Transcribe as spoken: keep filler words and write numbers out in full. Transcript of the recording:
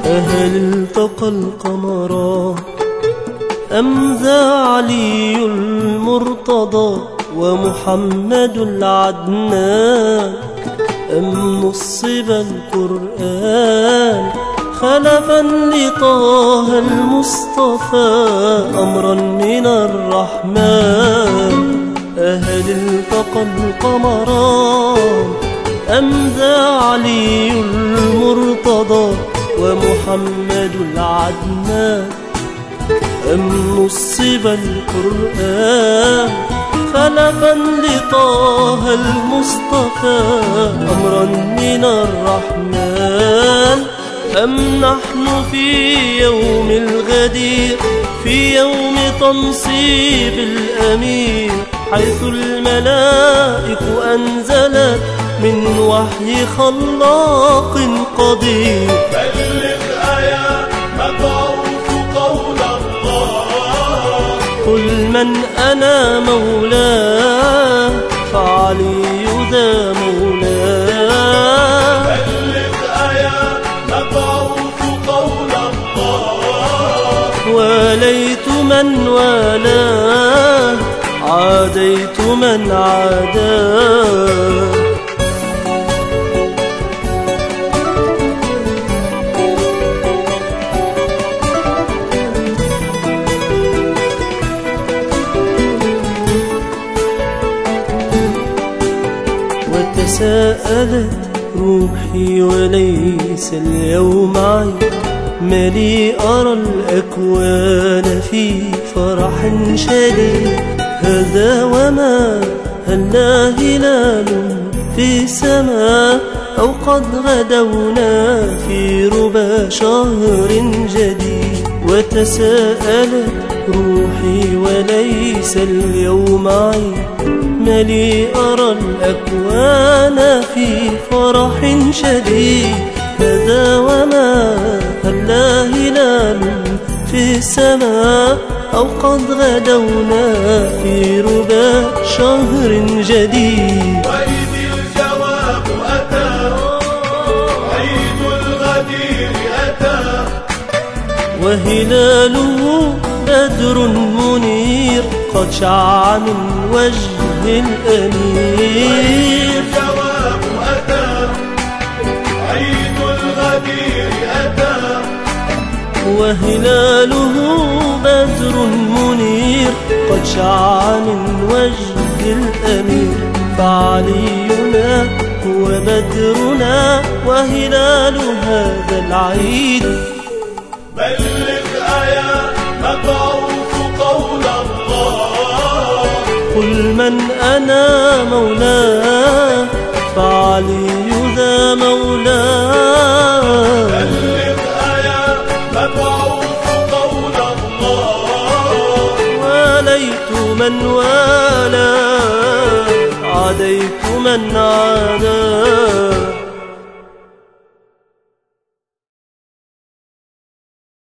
أهل التقى القمران، أم ذا علي المرتضى ومحمد العدنان، أم نصب القرآن خلفا لطه المصطفى أمرا من الرحمن. أهل التقى القمران، أم ذا علي المرتضى ومحمد العدنان، أم نصب القرآن خلفا لطه المصطفى أمرا من الرحمن. أم نحن في يوم الغدير، في يوم تنصيب الأمير، حيث الملائك أنزلت من وحي خلاق قدير. بلغ آيا مبعوث قول الله، قل من أنا مولاه فعلي ذا مولاه. بلغ آيا مبعوث قول الله، وليت من والاه عاديت من عاداه. وتساءلت روحي وليس اليوم عيب، ما لي أرى الأكوان في فرح شديد. هذا وما هلا هلال في السماء، أو قد غدونا في ربى شهر جديد. وتساءلت روحي وليس اليوم عيب، ما لي أرى الأكوان في فرح شديد. هذا وما هلا هلال في السماء، أو قد غدونا في ربى شهر جديد. وإذ الجواب أتى، عيد الغدير أتى، وهلاله بدر منير قد شع من وجه الأمير. الجواب أتى، عيد الغدير أتى، وهلاله بدر منير قد شع من وجه الأمير. فعلينا هو بدرنا وهلال هذا العيد. بلغ آيا مبعوث قول الله، قل من أنا مولاه فعلي ذا مولاه. بلغ آيا مبعوث قول الله، وليت من والاه عاديت من عاداه.